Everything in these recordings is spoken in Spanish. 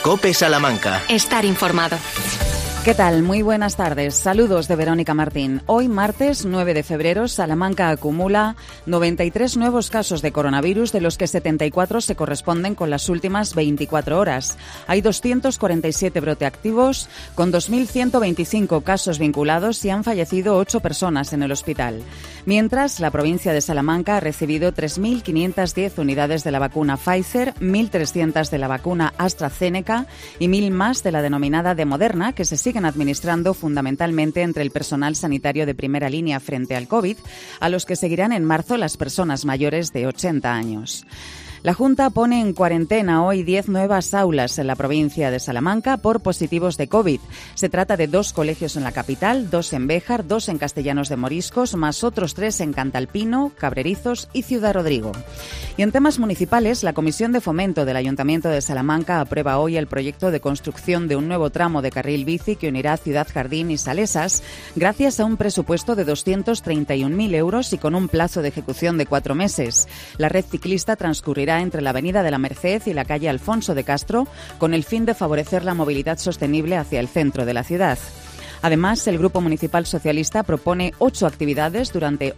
COPE Salamanca. Estar informado. ¿Qué tal? Muy buenas tardes. Saludos de Verónica Martín. Hoy, martes 9 de febrero, Salamanca acumula 93 nuevos casos de coronavirus, de los que 74 se corresponden con las últimas 24 horas. Hay 247 broteactivos, con 2.125 casos vinculados y han fallecido 8 personas en el hospital. Mientras, la provincia de Salamanca ha recibido 3.510 unidades de la vacuna Pfizer, 1.300 de la vacuna AstraZeneca y 1.000 más de la denominada de Moderna, que se siguen administrando fundamentalmente entre el personal sanitario de primera línea frente al COVID, a los que seguirán en marzo las personas mayores de 80 años. La Junta pone en cuarentena hoy 10 nuevas aulas en la provincia de Salamanca por positivos de COVID. Se trata de 2 colegios en la capital, 2 en Béjar, 2 en Castellanos de Moriscos, más otros 3 en Cantalpino, Cabrerizos y Ciudad Rodrigo. Y en temas municipales, la Comisión de Fomento del Ayuntamiento de Salamanca aprueba hoy el proyecto de construcción de un nuevo tramo de carril bici que unirá Ciudad Jardín y Salesas, gracias a un presupuesto de 231.000 euros y con un plazo de ejecución de 4 meses. La red ciclista transcurrirá entre la Avenida de la Merced y la calle Alfonso de Castro, con el fin de favorecer la movilidad sostenible hacia el centro de la ciudad. Además, el Grupo Municipal Socialista propone 8 actividades durante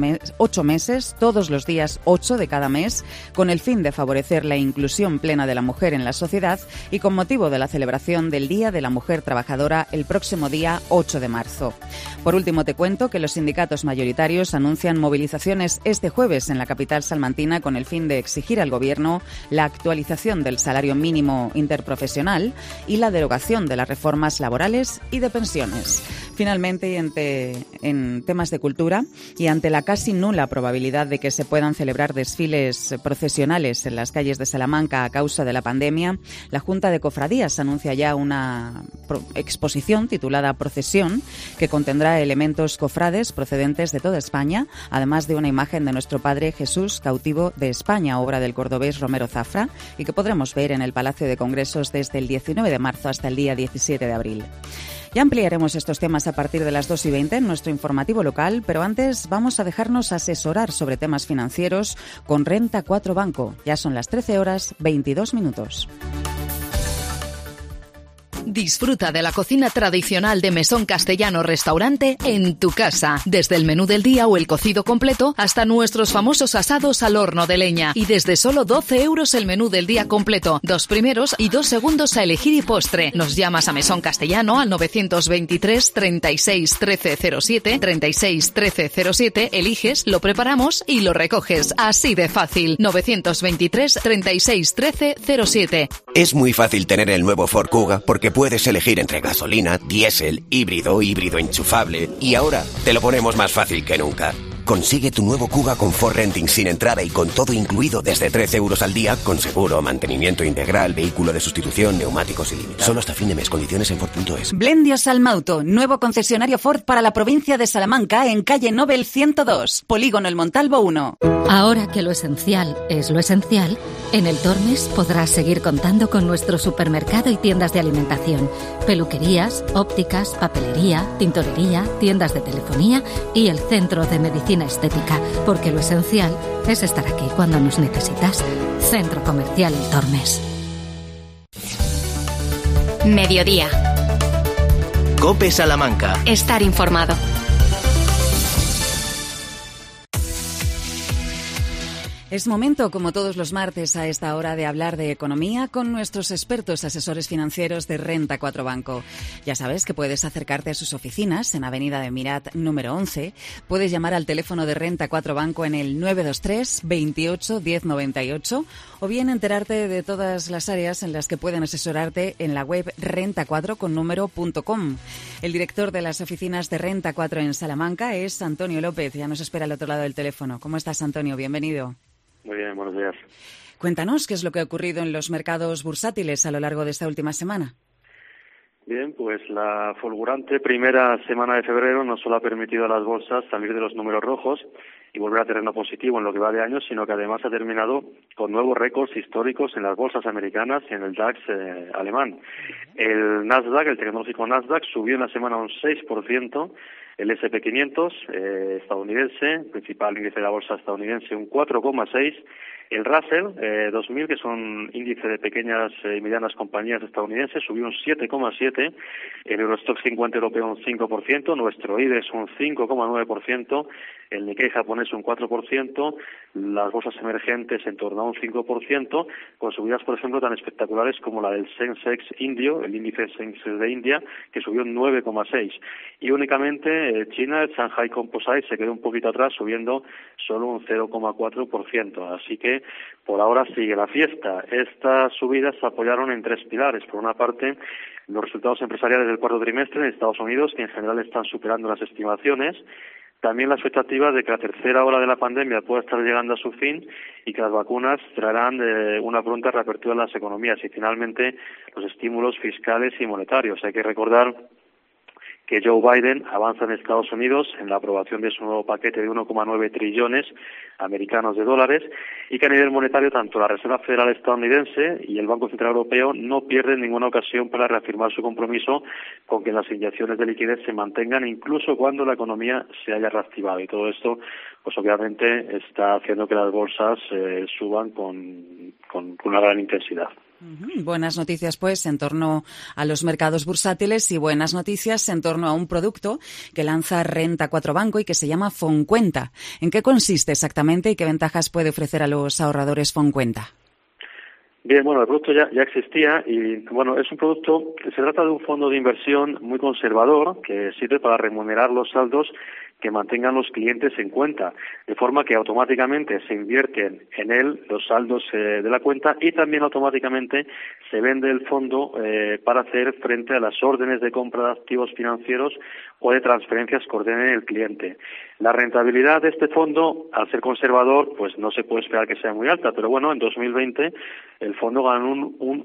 8 meses, todos los días 8 de cada mes, con el fin de favorecer la inclusión plena de la mujer en la sociedad y con motivo de la celebración del Día de la Mujer Trabajadora el próximo día 8 de marzo. Por último, te cuento que los sindicatos mayoritarios anuncian movilizaciones este jueves en la capital salmantina con el fin de exigir al Gobierno la actualización del salario mínimo interprofesional y la derogación de las reformas laborales y de pensiones. Finalmente, en temas de cultura y ante la casi nula probabilidad de que se puedan celebrar desfiles procesionales en las calles de Salamanca a causa de la pandemia, la Junta de Cofradías anuncia ya una exposición titulada Procesión, que contendrá elementos cofrades procedentes de toda España, además de una imagen de nuestro Padre Jesús, cautivo de España, obra del cordobés Romero Zafra, y que podremos ver en el Palacio de Congresos desde el 19 de marzo hasta el día 17 de abril. Ya ampliaremos estos temas a partir de las 2:20 en nuestro informativo local, pero antes vamos a dejarnos asesorar sobre temas financieros con Renta 4 Banco. Ya son las 13:22. Disfruta de la cocina tradicional de Mesón Castellano Restaurante en tu casa. Desde el menú del día o el cocido completo hasta nuestros famosos asados al horno de leña. Y desde solo 12 euros el menú del día completo. 2 primeros y 2 segundos a elegir y postre. Nos llamas a Mesón Castellano al 923 36 1307, 36 1307, eliges, lo preparamos y lo recoges. Así de fácil. 923 36 1307. Es muy fácil tener el nuevo Ford Kuga porque puedes elegir entre gasolina, diésel, híbrido enchufable y ahora te lo ponemos más fácil que nunca. Consigue tu nuevo Kuga con Ford Renting sin entrada y con todo incluido desde 13 euros al día, con seguro, mantenimiento integral, vehículo de sustitución, neumáticos ilimitados. Solo hasta fin de mes. Condiciones en Ford.es. Blendio Salmauto, nuevo concesionario Ford para la provincia de Salamanca en calle Nobel 102, Polígono El Montalvo 1. Ahora que lo esencial es lo esencial, en el Tormes podrás seguir contando con nuestro supermercado y tiendas de alimentación, peluquerías, ópticas, papelería, tintorería, tiendas de telefonía y el centro de medicina estética, porque lo esencial es estar aquí cuando nos necesitas. Centro Comercial El Tormes. Mediodía. COPE Salamanca. Estar informado. Es momento, como todos los martes a esta hora, de hablar de economía con nuestros expertos asesores financieros de Renta 4 Banco. Ya sabes que puedes acercarte a sus oficinas en Avenida de Mirat número 11. Puedes llamar al teléfono de Renta 4 Banco en el 923 28 10 98 o bien enterarte de todas las áreas en las que pueden asesorarte en la web renta4con.com. El director de las oficinas de Renta 4 en Salamanca es Antonio López. Ya nos espera al otro lado del teléfono. ¿Cómo estás, Antonio? Bienvenido. Muy bien, buenos días. Cuéntanos qué es lo que ha ocurrido en los mercados bursátiles a lo largo de esta última semana. Bien, pues la fulgurante primera semana de febrero no solo ha permitido a las bolsas salir de los números rojos y volver a terreno positivo en lo que va de año, sino que además ha terminado con nuevos récords históricos en las bolsas americanas y en el DAX alemán. El Nasdaq, el tecnológico Nasdaq, subió en la semana un 6%, El S&P 500 estadounidense, principal índice de la bolsa estadounidense, un 4,6%. El Russell 2000, que es un índice de pequeñas y medianas compañías estadounidenses, subió un 7,7%, el Eurostoxx 50 europeo un 5%, nuestro IBEX un 5,9%, el Nikkei japonés un 4%, las bolsas emergentes en torno a un 5%, con subidas, por ejemplo, tan espectaculares como la del Sensex indio, el índice Sensex de India, que subió un 9,6%. Y únicamente China, el Shanghai Composite, se quedó un poquito atrás, subiendo solo un 0,4%. Así que por ahora sigue la fiesta. Estas subidas se apoyaron en tres pilares. Por una parte, los resultados empresariales del cuarto trimestre en Estados Unidos, que en general están superando las estimaciones. También la expectativa de que la tercera ola de la pandemia pueda estar llegando a su fin y que las vacunas traerán una pronta reapertura de las economías. Y finalmente, los estímulos fiscales y monetarios. Hay que recordar que Joe Biden avanza en Estados Unidos en la aprobación de su nuevo paquete de 1,9 trillones americanos de dólares y que a nivel monetario tanto la Reserva Federal estadounidense y el Banco Central Europeo no pierden ninguna ocasión para reafirmar su compromiso con que las inyecciones de liquidez se mantengan incluso cuando la economía se haya reactivado. Y todo esto, pues obviamente, está haciendo que las bolsas suban con una gran intensidad. Buenas noticias, pues, en torno a los mercados bursátiles y buenas noticias en torno a un producto que lanza Renta 4 Banco y que se llama Foncuenta. ¿En qué consiste exactamente y qué ventajas puede ofrecer a los ahorradores Foncuenta? Bien, bueno, el producto ya existía y, bueno, es un producto, se trata de un fondo de inversión muy conservador que sirve para remunerar los saldos que mantengan los clientes en cuenta, de forma que automáticamente se invierten en él los saldos de la cuenta y también automáticamente se vende el fondo para hacer frente a las órdenes de compra de activos financieros o de transferencias que ordene el cliente. La rentabilidad de este fondo, al ser conservador, pues no se puede esperar que sea muy alta, pero bueno, en 2020 el fondo ganó un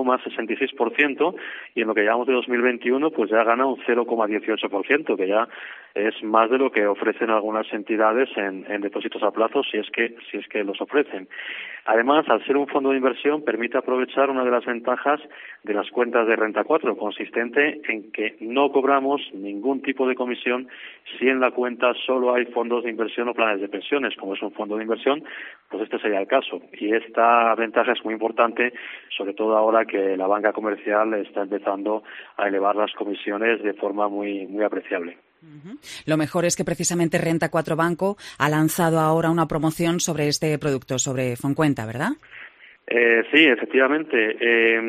1,66% y en lo que llevamos de 2021 pues ya gana un 0,18%, que ya es más de lo que ofrecen algunas entidades en depósitos a plazo si es que los ofrecen. Además, al ser un fondo de inversión, permite aprovechar una de las ventajas de las cuentas de Renta 4, consistente en que no cobramos ningún tipo de comisión si en la cuenta solo hay fondos de inversión o planes de pensiones. Como es un fondo de inversión, pues este sería el caso. Y esta ventaja es muy importante, sobre todo ahora que la banca comercial está empezando a elevar las comisiones de forma muy apreciable. Lo mejor es que precisamente Renta 4 Banco ha lanzado ahora una promoción sobre este producto, sobre Foncuenta, ¿verdad? Sí, efectivamente.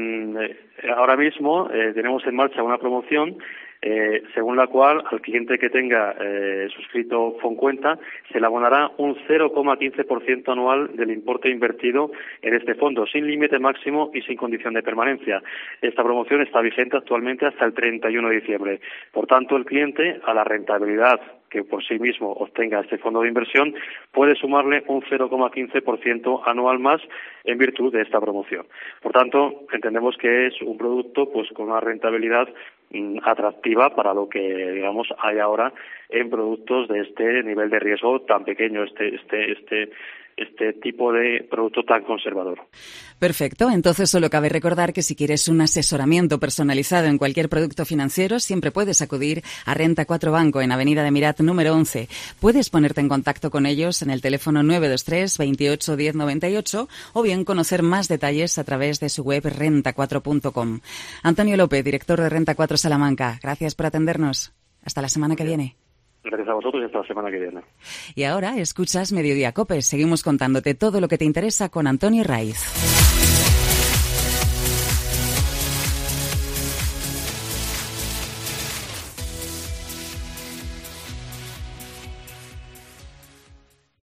Ahora mismo tenemos en marcha una promoción según la cual al cliente que tenga suscrito Foncuenta se le abonará un 0,15% anual del importe invertido en este fondo, sin límite máximo y sin condición de permanencia. Esta promoción está vigente actualmente hasta el 31 de diciembre. Por tanto, el cliente, a la rentabilidad que por sí mismo obtenga este fondo de inversión, puede sumarle un 0,15% anual más en virtud de esta promoción. Por tanto, entendemos que es un producto pues con una rentabilidad atractiva para lo que, digamos, hay ahora en productos de este nivel de riesgo tan pequeño, este tipo de producto tan conservador. Perfecto. Entonces solo cabe recordar que si quieres un asesoramiento personalizado en cualquier producto financiero, siempre puedes acudir a Renta 4 Banco en Avenida de Mirat número 11. Puedes ponerte en contacto con ellos en el teléfono 923 28 10 98 o bien conocer más detalles a través de su web renta4.com. Antonio López, director de Renta 4 Salamanca, gracias por atendernos. Hasta la semana que viene. Gracias a vosotros y hasta la semana que viene. Y ahora escuchas Mediodía COPE. Seguimos contándote todo lo que te interesa con Antonio Raiz.